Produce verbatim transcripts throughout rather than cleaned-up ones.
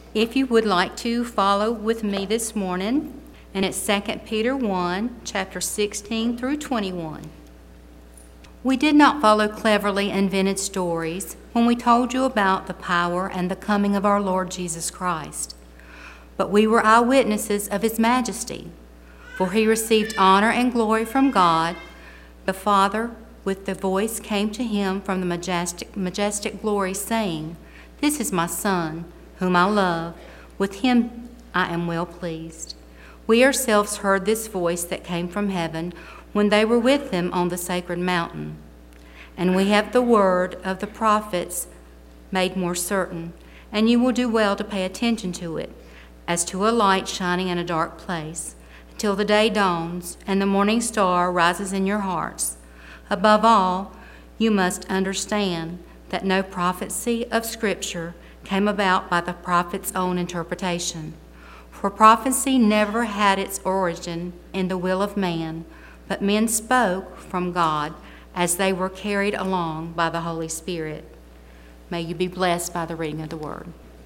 If you would like to follow with me this morning, and it's Second Peter one, chapter sixteen through twenty-one. We did not follow cleverly invented stories when we told you about the power and the coming of our Lord Jesus Christ, but we were eyewitnesses of his majesty, for he received honor and glory from God. The Father, with the voice, came to him from the majestic, majestic glory, saying, "This is my Son, whom I love. With him I am well pleased." We ourselves heard this voice that came from heaven when they were with him on the sacred mountain. And we have the word of the prophets made more certain, and you will do well to pay attention to it, as to a light shining in a dark place, until the day dawns and the morning star rises in your hearts. Above all, you must understand that no prophecy of Scripture came about by the prophet's own interpretation. For prophecy never had its origin in the will of man, but men spoke from God as they were carried along by the Holy Spirit. May you be blessed by the reading of the Word.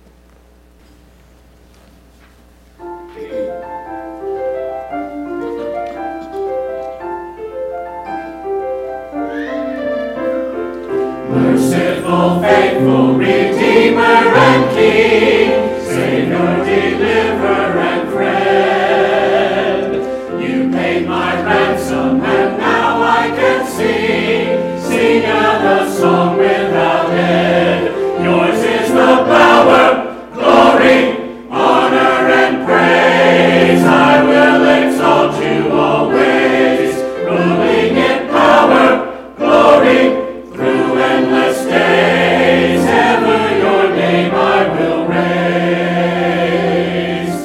Merciful, faithful, Redeemer and King, Savior, deliverer and friend, you paid my ransom, and now I can sing, sing out a song without end. Yours is the power, glory, honor, and praise. I will exalt you always, ruling in power, glory, through endless days, ever your name I will raise.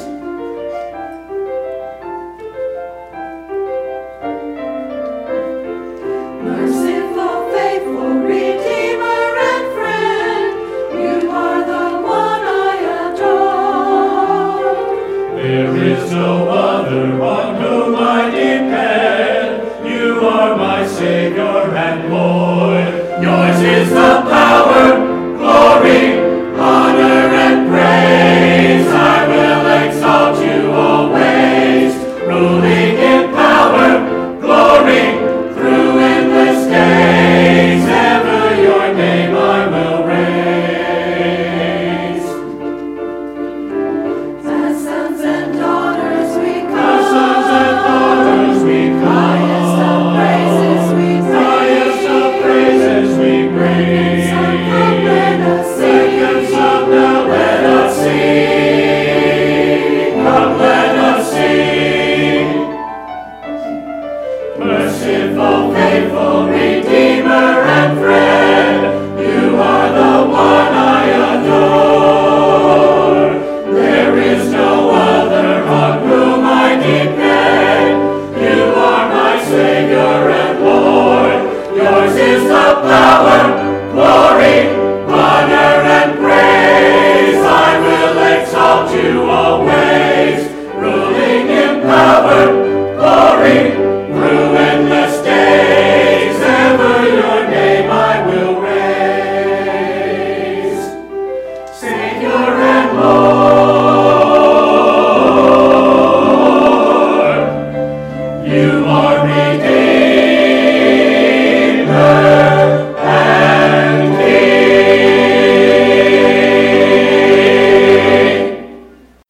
Merciful, faithful, Redeemer and friend, you are the one I adore. There is no other on whom I depend. You are my Savior and Lord. Yours is the power, glory, honor, and praise. I will exalt you always, ruling in power, glory, through endless days. Ever your name I will raise. As sons and daughters we come. As sons and daughters we come. Highest of praises we sing. Highest of praises we bring. Come let us sing. Come now let us sing. Come let us sing. Merciful, faithful, Redeemer and friend, you are the one I adore. There is no other on whom I depend. You are my Savior and Lord. Yours is the power, glory, honor, and praise. I will exalt you always, ruling in power, glory, through endless days. Ever your name I will raise. Savior and Lord, you are Redeemer and King.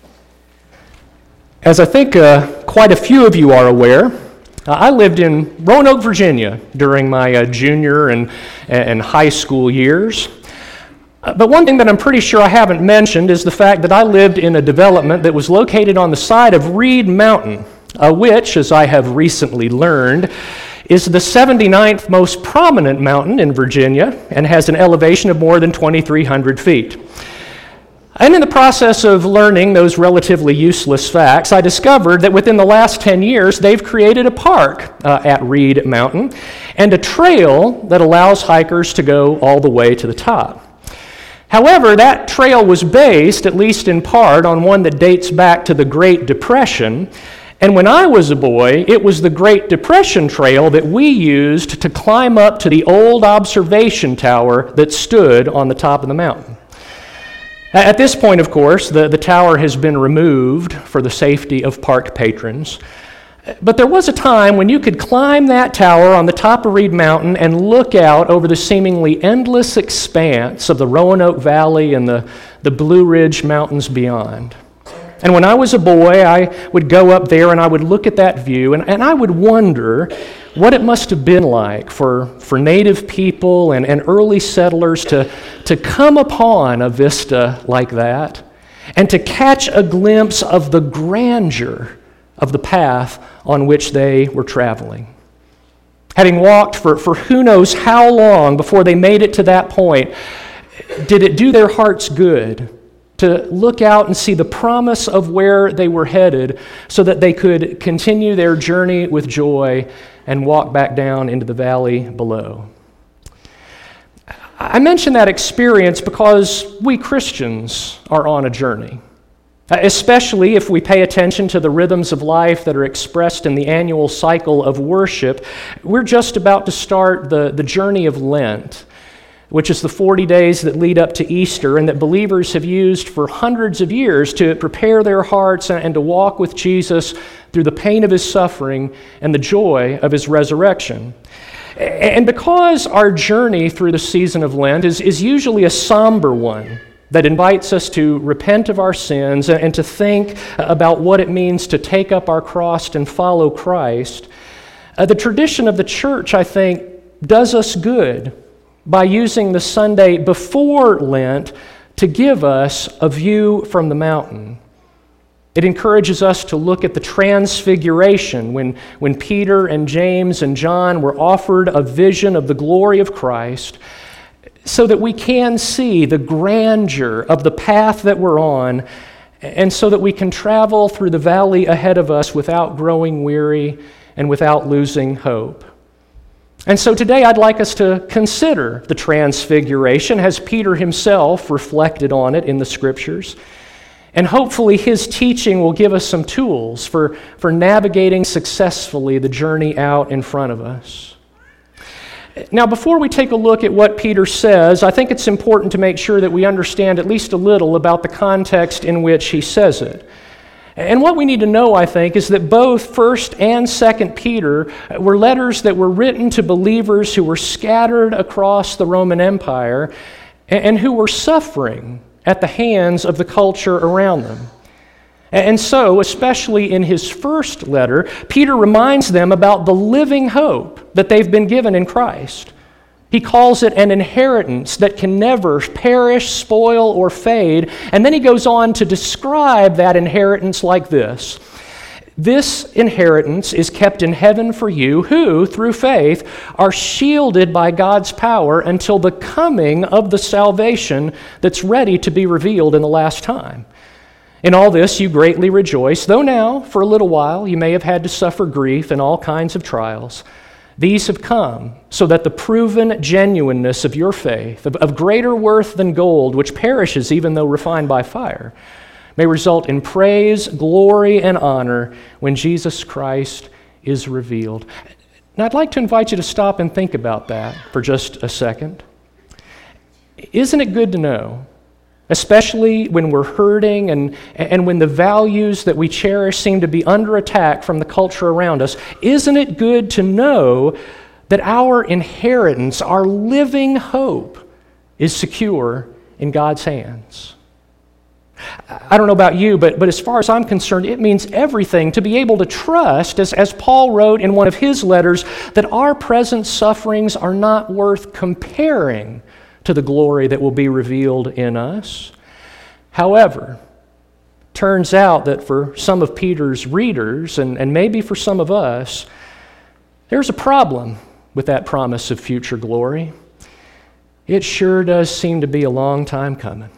As I think uh, quite a few of you are aware, uh, I lived in Roanoke, Virginia during my uh, junior and, and high school years. Uh, but one thing that I'm pretty sure I haven't mentioned is the fact that I lived in a development that was located on the side of Reed Mountain, uh, which, as I have recently learned, is the seventy-ninth most prominent mountain in Virginia and has an elevation of more than twenty-three hundred feet. And in the process of learning those relatively useless facts, I discovered that within the last ten years, they've created a park uh, at Reed Mountain and a trail that allows hikers to go all the way to the top. However, that trail was based, at least in part, on one that dates back to the Great Depression. And when I was a boy, it was the Great Depression trail that we used to climb up to the old observation tower that stood on the top of the mountain. At this point, of course, the, the tower has been removed for the safety of park patrons. But there was a time when you could climb that tower on the top of Reed Mountain and look out over the seemingly endless expanse of the Roanoke Valley and the, the Blue Ridge Mountains beyond. And when I was a boy, I would go up there and I would look at that view, and, and I would wonder what it must have been like for, for native people and, and early settlers to, to come upon a vista like that and to catch a glimpse of the grandeur of the path on which they were traveling. Having walked for, for who knows how long before they made it to that point, did it do their hearts good to look out and see the promise of where they were headed so that they could continue their journey with joy and walk back down into the valley below? I mention that experience because we Christians are on a journey, especially if we pay attention to the rhythms of life that are expressed in the annual cycle of worship. We're just about to start the, the journey of Lent, which is the forty days that lead up to Easter and that believers have used for hundreds of years to prepare their hearts and to walk with Jesus through the pain of his suffering and the joy of his resurrection. And because our journey through the season of Lent is, is usually a somber one that invites us to repent of our sins and to think about what it means to take up our cross and follow Christ, uh, the tradition of the church, I think, does us good by using the Sunday before Lent to give us a view from the mountain. It encourages us to look at the transfiguration when, when Peter and James and John were offered a vision of the glory of Christ so that we can see the grandeur of the path that we're on and so that we can travel through the valley ahead of us without growing weary and without losing hope. And so today I'd like us to consider the transfiguration as Peter himself reflected on it in the Scriptures. And hopefully his teaching will give us some tools for, for navigating successfully the journey out in front of us. Now, before we take a look at what Peter says, I think it's important to make sure that we understand at least a little about the context in which he says it. And what we need to know, I think, is that both First and Second Peter were letters that were written to believers who were scattered across the Roman Empire and who were suffering at the hands of the culture around them. And so, especially in his first letter, Peter reminds them about the living hope that they've been given in Christ. He calls it an inheritance that can never perish, spoil, or fade. And then he goes on to describe that inheritance like this. This inheritance is kept in heaven for you who, through faith, are shielded by God's power until the coming of the salvation that's ready to be revealed in the last time. In all this you greatly rejoice, though now, for a little while, you may have had to suffer grief and all kinds of trials. These have come so that the proven genuineness of your faith, of, of greater worth than gold, which perishes even though refined by fire, may result in praise, glory, and honor when Jesus Christ is revealed. Now, I'd like to invite you to stop and think about that for just a second. Isn't it good to know, especially when we're hurting and, and when the values that we cherish seem to be under attack from the culture around us, isn't it good to know that our inheritance, our living hope, is secure in God's hands? I don't know about you, but, but as far as I'm concerned, it means everything to be able to trust, as, as Paul wrote in one of his letters, that our present sufferings are not worth comparing to the glory that will be revealed in us. However, turns out that for some of Peter's readers, and, and maybe for some of us, there's a problem with that promise of future glory. It sure does seem to be a long time coming.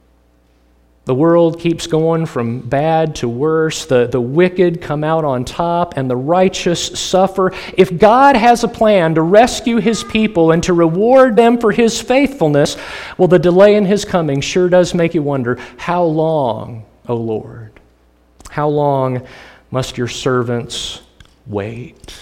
The world keeps going from bad to worse. The, the wicked come out on top and the righteous suffer. If God has a plan to rescue his people and to reward them for his faithfulness, well, the delay in his coming sure does make you wonder, how long, O Lord? How long must your servants wait?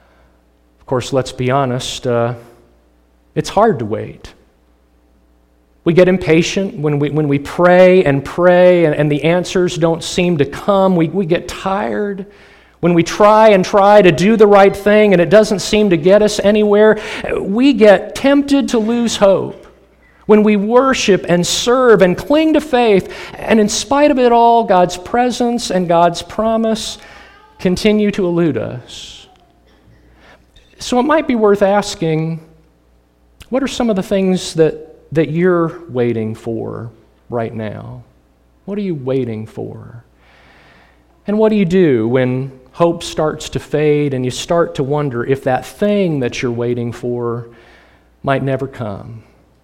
Of course, let's be honest, uh, it's hard to wait. We get impatient when we, when we pray and pray and, and the answers don't seem to come. We, we get tired. When we try and try to do the right thing and it doesn't seem to get us anywhere, we get tempted to lose hope. When we worship and serve and cling to faith, and in spite of it all, God's presence and God's promise continue to elude us. So it might be worth asking, what are some of the things that, that you're waiting for right now? What are you waiting for? And what do you do when hope starts to fade and you start to wonder if that thing that you're waiting for might never come?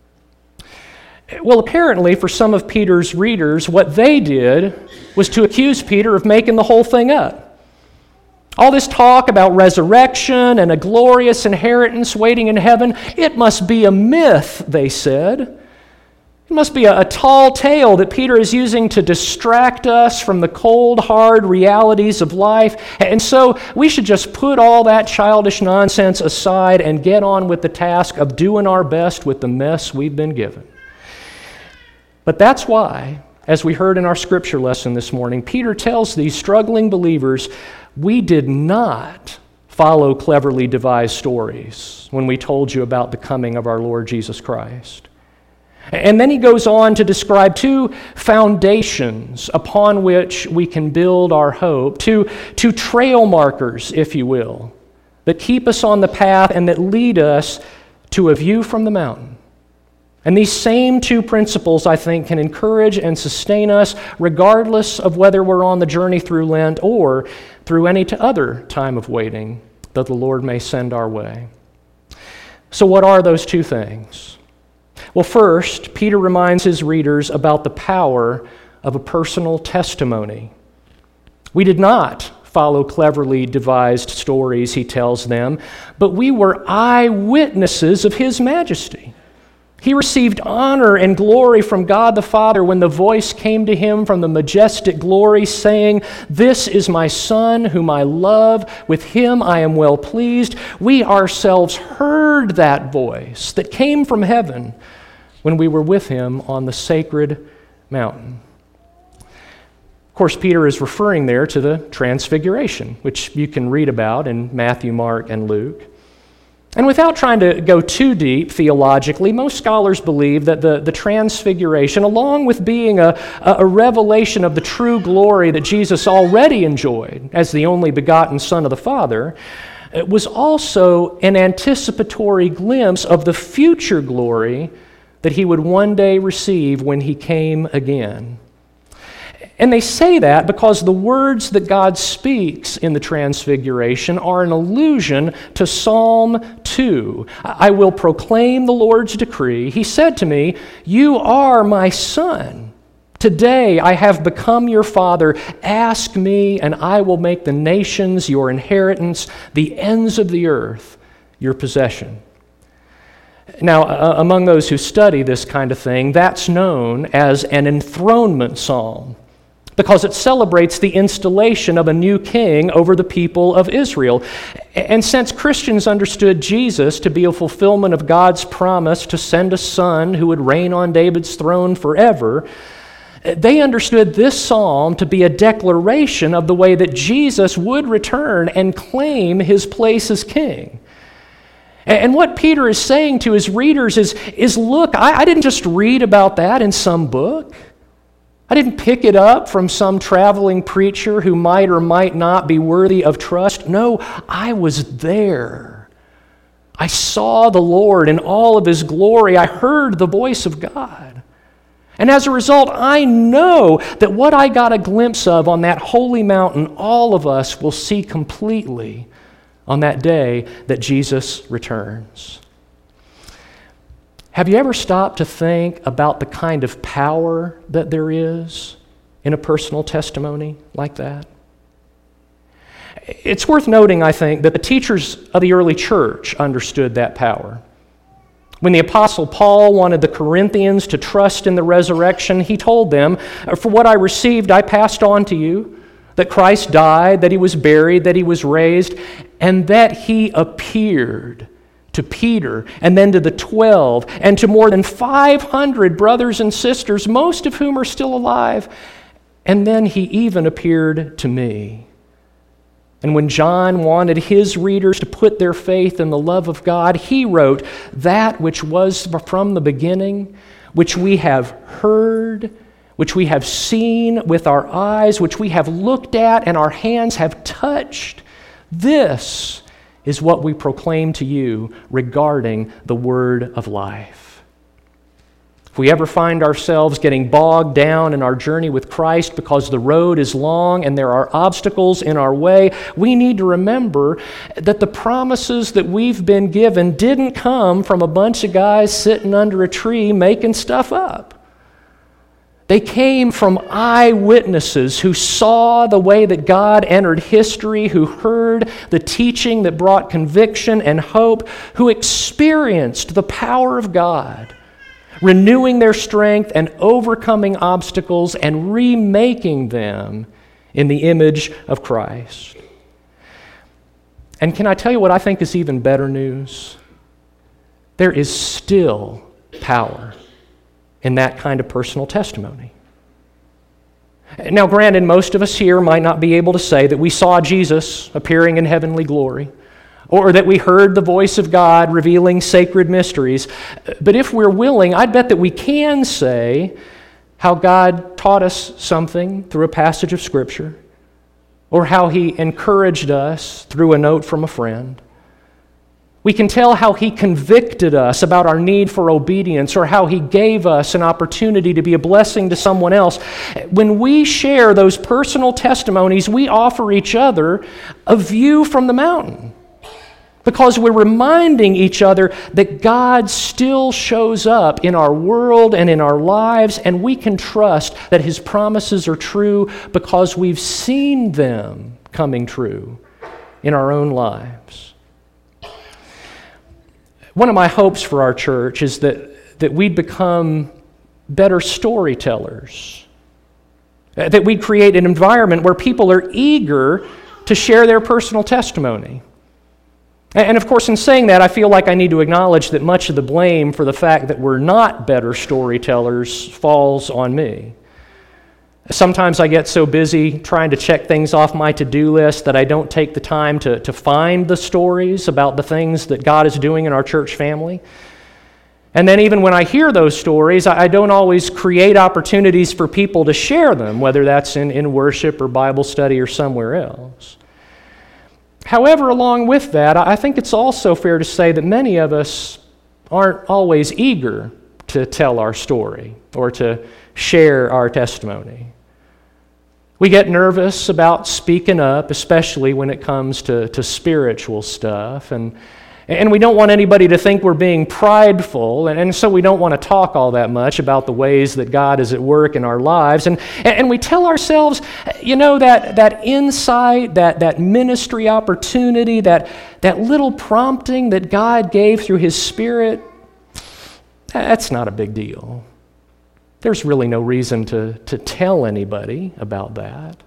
Well, apparently for some of Peter's readers, what they did was to accuse Peter of making the whole thing up. All this talk about resurrection and a glorious inheritance waiting in heaven, it must be a myth, they said. It must be a, a tall tale that Peter is using to distract us from the cold, hard realities of life. And so we should just put all that childish nonsense aside and get on with the task of doing our best with the mess we've been given. But that's why, as we heard in our scripture lesson this morning, Peter tells these struggling believers, we did not follow cleverly devised stories when we told you about the coming of our Lord Jesus Christ. And then he goes on to describe two foundations upon which we can build our hope, two, two trail markers, if you will, that keep us on the path and that lead us to a view from the mountain. And these same two principles, I think, can encourage and sustain us regardless of whether we're on the journey through Lent or through any other time of waiting that the Lord may send our way. So what are those two things? Well, first, Peter reminds his readers about the power of a personal testimony. We did not follow cleverly devised stories, he tells them, but we were eyewitnesses of his majesty. He received honor and glory from God the Father when the voice came to him from the majestic glory saying, "This is my Son whom I love, with him I am well pleased." We ourselves heard that voice that came from heaven when we were with him on the sacred mountain. Of course, Peter is referring there to the Transfiguration, which you can read about in Matthew, Mark, and Luke. And without trying to go too deep theologically, most scholars believe that the, the Transfiguration, along with being a, a revelation of the true glory that Jesus already enjoyed as the only begotten Son of the Father, it was also an anticipatory glimpse of the future glory that he would one day receive when he came again. And they say that because the words that God speaks in the Transfiguration are an allusion to Psalm two. I will proclaim the Lord's decree. He said to me, "You are my son. Today I have become your father. Ask me, and I will make the nations your inheritance, the ends of the earth your possession." Now, uh, among those who study this kind of thing, that's known as an enthronement psalm, because it celebrates the installation of a new king over the people of Israel. And since Christians understood Jesus to be a fulfillment of God's promise to send a son who would reign on David's throne forever, they understood this psalm to be a declaration of the way that Jesus would return and claim his place as king. And what Peter is saying to his readers is, is look, I, I didn't just read about that in some book. I didn't pick it up from some traveling preacher who might or might not be worthy of trust. No, I was there. I saw the Lord in all of his glory. I heard the voice of God. And as a result, I know that what I got a glimpse of on that holy mountain, all of us will see completely on that day that Jesus returns. Have you ever stopped to think about the kind of power that there is in a personal testimony like that? It's worth noting, I think, that the teachers of the early church understood that power. When the Apostle Paul wanted the Corinthians to trust in the resurrection, he told them, "For what I received I passed on to you, that Christ died, that he was buried, that he was raised, and that he appeared to Peter, and then to the twelve, and to more than five hundred brothers and sisters, most of whom are still alive. And then he even appeared to me. And when John wanted his readers to put their faith in the love of God, he wrote, "That which was from the beginning, which we have heard, which we have seen with our eyes, which we have looked at and our hands have touched, this is what we proclaim to you regarding the word of life." If we ever find ourselves getting bogged down in our journey with Christ because the road is long and there are obstacles in our way, we need to remember that the promises that we've been given didn't come from a bunch of guys sitting under a tree making stuff up. They came from eyewitnesses who saw the way that God entered history, who heard the teaching that brought conviction and hope, who experienced the power of God, renewing their strength and overcoming obstacles and remaking them in the image of Christ. And can I tell you what I think is even better news? There is still power in that kind of personal testimony. Now, granted, most of us here might not be able to say that we saw Jesus appearing in heavenly glory, or that we heard the voice of God revealing sacred mysteries. But if we're willing, I'd bet that we can say how God taught us something through a passage of Scripture, or how He encouraged us through a note from a friend. We can tell how He convicted us about our need for obedience, or how He gave us an opportunity to be a blessing to someone else. When we share those personal testimonies, we offer each other a view from the mountain, because we're reminding each other that God still shows up in our world and in our lives, and we can trust that His promises are true because we've seen them coming true in our own lives. One of my hopes for our church is that, that we'd become better storytellers, that we'd create an environment where people are eager to share their personal testimony. And of course, in saying that, I feel like I need to acknowledge that much of the blame for the fact that we're not better storytellers falls on me. Sometimes I get so busy trying to check things off my to-do list that I don't take the time to, to find the stories about the things that God is doing in our church family. And then even when I hear those stories, I don't always create opportunities for people to share them, whether that's in, in worship or Bible study or somewhere else. However, along with that, I think it's also fair to say that many of us aren't always eager to tell our story or to share our testimony. We get nervous about speaking up, especially when it comes to, to spiritual stuff, and And we don't want anybody to think we're being prideful, and, and so we don't want to talk all that much about the ways that God is at work in our lives. And, and we tell ourselves, you know, that, that insight, that, that ministry opportunity, that, that little prompting that God gave through His Spirit, that's not a big deal. There's really no reason to, to tell anybody about that.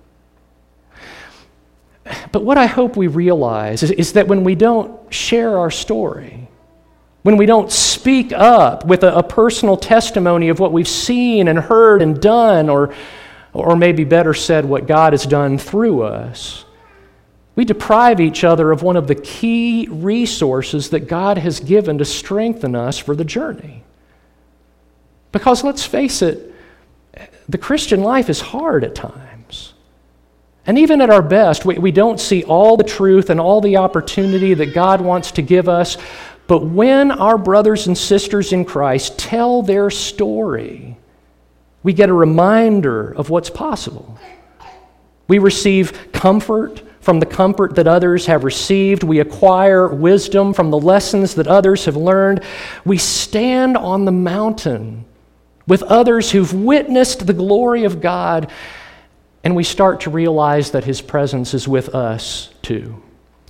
But what I hope we realize is, is that when we don't share our story, when we don't speak up with a, a personal testimony of what we've seen and heard and done, or, or maybe better said, what God has done through us, we deprive each other of one of the key resources that God has given to strengthen us for the journey. Because let's face it, the Christian life is hard at times. And even at our best, we, we don't see all the truth and all the opportunity that God wants to give us. But when our brothers and sisters in Christ tell their story, we get a reminder of what's possible. We receive comfort from the comfort that others have received. We acquire wisdom from the lessons that others have learned. We stand on the mountain with others who've witnessed the glory of God, and we start to realize that His presence is with us too.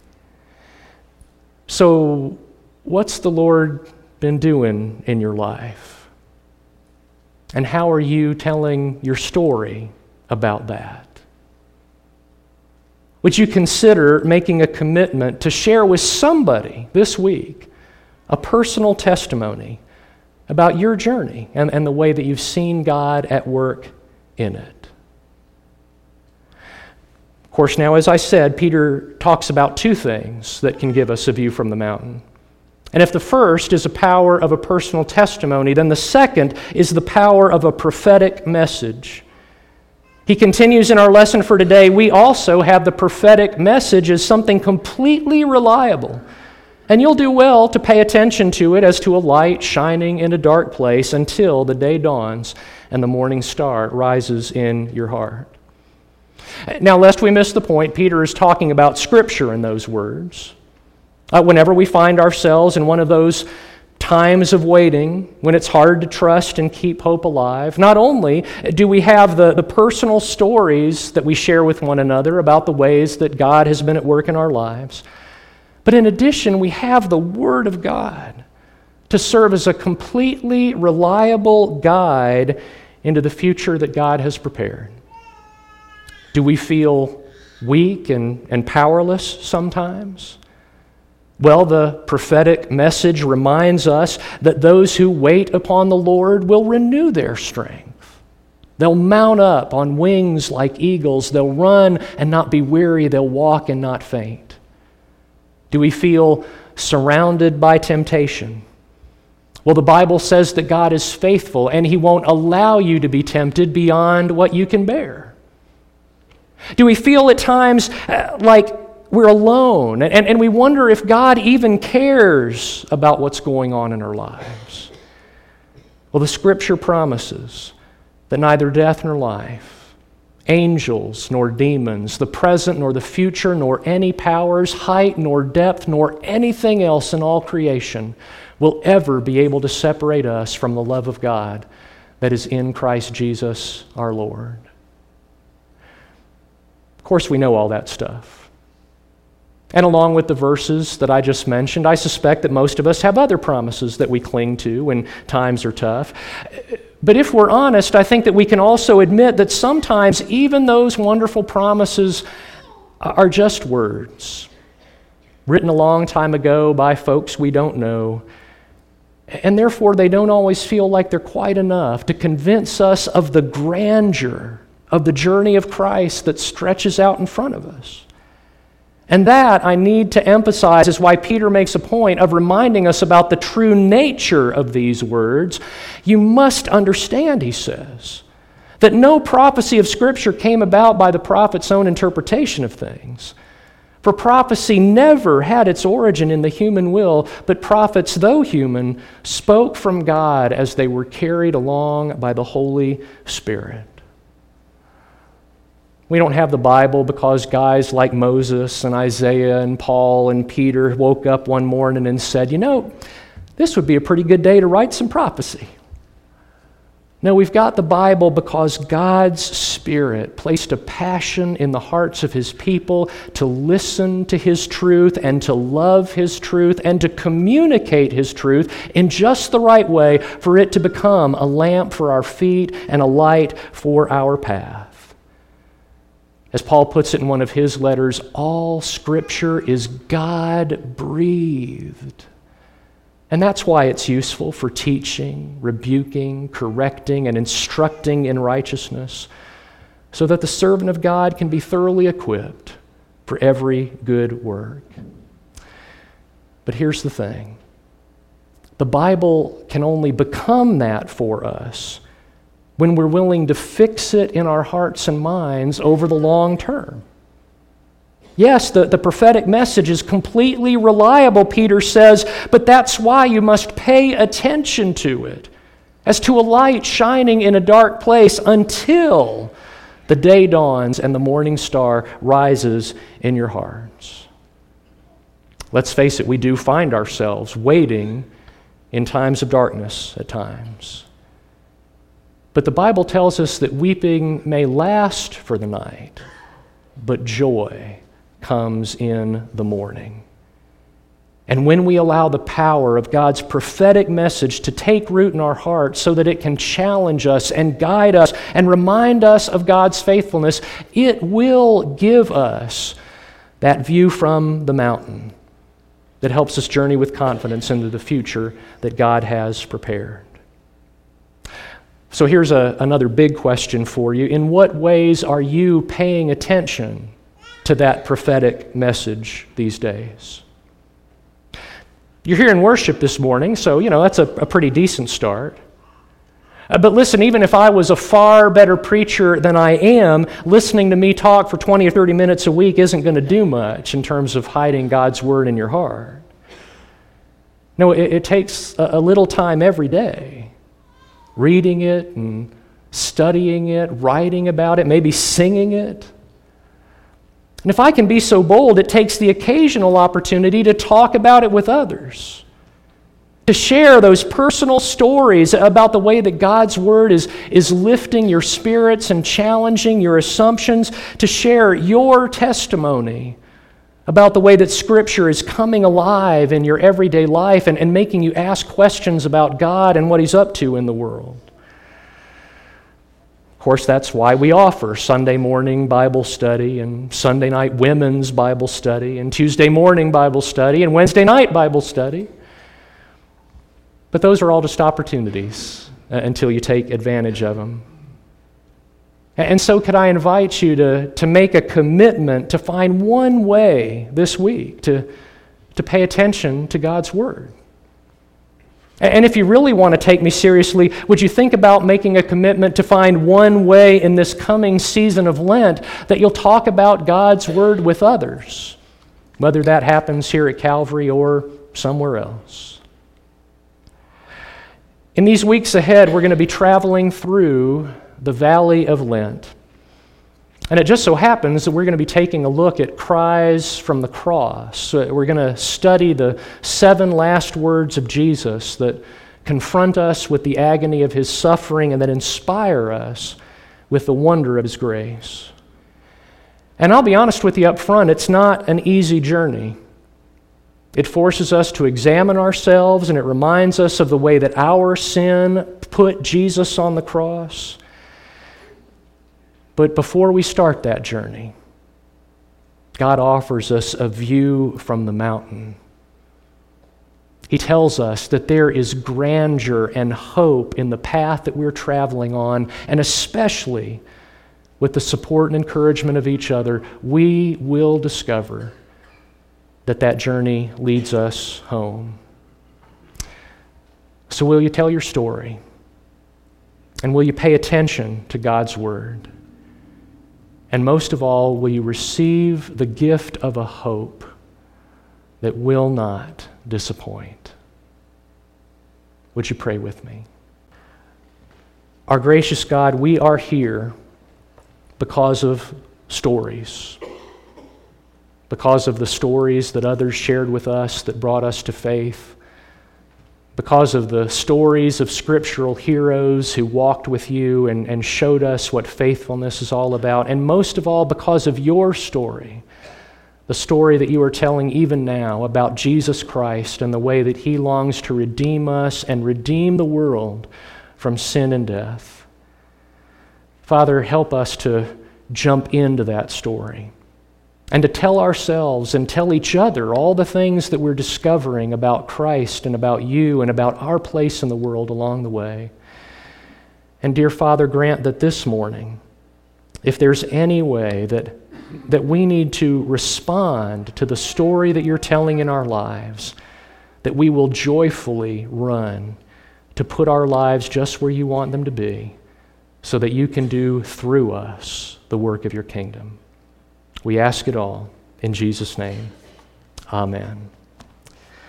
So, what's the Lord been doing in your life? And how are you telling your story about that? Would you consider making a commitment to share with somebody this week a personal testimony about your journey and, and the way that you've seen God at work in it. Of course, now, as I said, Peter talks about two things that can give us a view from the mountain. And if the first is a power of a personal testimony, then the second is the power of a prophetic message. He continues in our lesson for today, we also have the prophetic message as something completely reliable. And you'll do well to pay attention to it as to a light shining in a dark place until the day dawns and the morning star rises in your heart. Now, lest we miss the point, Peter is talking about Scripture in those words. Uh, whenever we find ourselves in one of those times of waiting, when it's hard to trust and keep hope alive, not only do we have the, the personal stories that we share with one another about the ways that God has been at work in our lives, but in addition, we have the Word of God to serve as a completely reliable guide into the future that God has prepared. Do we feel weak and, and powerless sometimes? Well, the prophetic message reminds us that those who wait upon the Lord will renew their strength. They'll mount up on wings like eagles. They'll run and not be weary. They'll walk and not faint. Do we feel surrounded by temptation? Well, the Bible says that God is faithful and He won't allow you to be tempted beyond what you can bear. Do we feel at times uh, like we're alone and, and we wonder if God even cares about what's going on in our lives? Well, the Scripture promises that neither death nor life, angels nor demons, the present nor the future, nor any powers, height nor depth, nor anything else in all creation will ever be able to separate us from the love of God that is in Christ Jesus our Lord. Of course, we know all that stuff. And along with the verses that I just mentioned, I suspect that most of us have other promises that we cling to when times are tough. But if we're honest, I think that we can also admit that sometimes even those wonderful promises are just words, written a long time ago by folks we don't know, and therefore they don't always feel like they're quite enough to convince us of the grandeur of the journey of Christ that stretches out in front of us. And that, I need to emphasize, is why Peter makes a point of reminding us about the true nature of these words. You must understand, he says, that no prophecy of Scripture came about by the prophet's own interpretation of things. For prophecy never had its origin in the human will, but prophets, though human, spoke from God as they were carried along by the Holy Spirit. We don't have the Bible because guys like Moses and Isaiah and Paul and Peter woke up one morning and said, you know, this would be a pretty good day to write some prophecy. No, we've got the Bible because God's Spirit placed a passion in the hearts of His people to listen to His truth and to love His truth and to communicate His truth in just the right way for it to become a lamp for our feet and a light for our path. As Paul puts it in one of his letters, all Scripture is God-breathed. And that's why it's useful for teaching, rebuking, correcting, and instructing in righteousness, so that the servant of God can be thoroughly equipped for every good work. But here's the thing. The Bible can only become that for us when we're willing to fix it in our hearts and minds over the long term. Yes, the, the prophetic message is completely reliable, Peter says, but that's why you must pay attention to it, as to a light shining in a dark place until the day dawns and the morning star rises in your hearts. Let's face it, we do find ourselves waiting in times of darkness at times. But the Bible tells us that weeping may last for the night, but joy comes in the morning. And when we allow the power of God's prophetic message to take root in our hearts so that it can challenge us and guide us and remind us of God's faithfulness, it will give us that view from the mountain that helps us journey with confidence into the future that God has prepared. So here's a, another big question for you. In what ways are you paying attention to that prophetic message these days? You're here in worship this morning, so, you know, that's a, a pretty decent start. Uh, but listen, even if I was a far better preacher than I am, listening to me talk for twenty or thirty minutes a week isn't going to do much in terms of hiding God's Word in your heart. No, it, it takes a, a little time every day, reading it and studying it, writing about it, maybe singing it. And if I can be so bold, it takes the occasional opportunity to talk about it with others, to share those personal stories about the way that God's Word is, is lifting your spirits and challenging your assumptions, to share your testimony about the way that Scripture is coming alive in your everyday life and, and making you ask questions about God and what He's up to in the world. Of course, that's why we offer Sunday morning Bible study and Sunday night women's Bible study and Tuesday morning Bible study and Wednesday night Bible study. But those are all just opportunities uh, until you take advantage of them. And so could I invite you to, to make a commitment to find one way this week to, to pay attention to God's Word. And if you really want to take me seriously, would you think about making a commitment to find one way in this coming season of Lent that you'll talk about God's Word with others, whether that happens here at Calvary or somewhere else? In these weeks ahead, we're going to be traveling through the Valley of Lent. And it just so happens that we're going to be taking a look at cries from the cross. We're going to study the seven last words of Jesus that confront us with the agony of His suffering and that inspire us with the wonder of His grace. And I'll be honest with you up front, it's not an easy journey. It forces us to examine ourselves, and it reminds us of the way that our sin put Jesus on the cross. But before we start that journey, God offers us a view from the mountain. He tells us that there is grandeur and hope in the path that we're traveling on, and especially with the support and encouragement of each other, we will discover that that journey leads us home. So will you tell your story? And will you pay attention to God's Word? And most of all, will you receive the gift of a hope that will not disappoint? Would you pray with me? Our gracious God, we are here because of stories, because of the stories that others shared with us that brought us to faith, because of the stories of scriptural heroes who walked with you and, and showed us what faithfulness is all about, and most of all, because of your story, the story that you are telling even now about Jesus Christ and the way that He longs to redeem us and redeem the world from sin and death. Father, help us to jump into that story and to tell ourselves and tell each other all the things that we're discovering about Christ and about you and about our place in the world along the way. And dear Father, grant that this morning, if there's any way that, that we need to respond to the story that you're telling in our lives, that we will joyfully run to put our lives just where you want them to be, so that you can do through us the work of your kingdom. We ask it all in Jesus' name. Amen.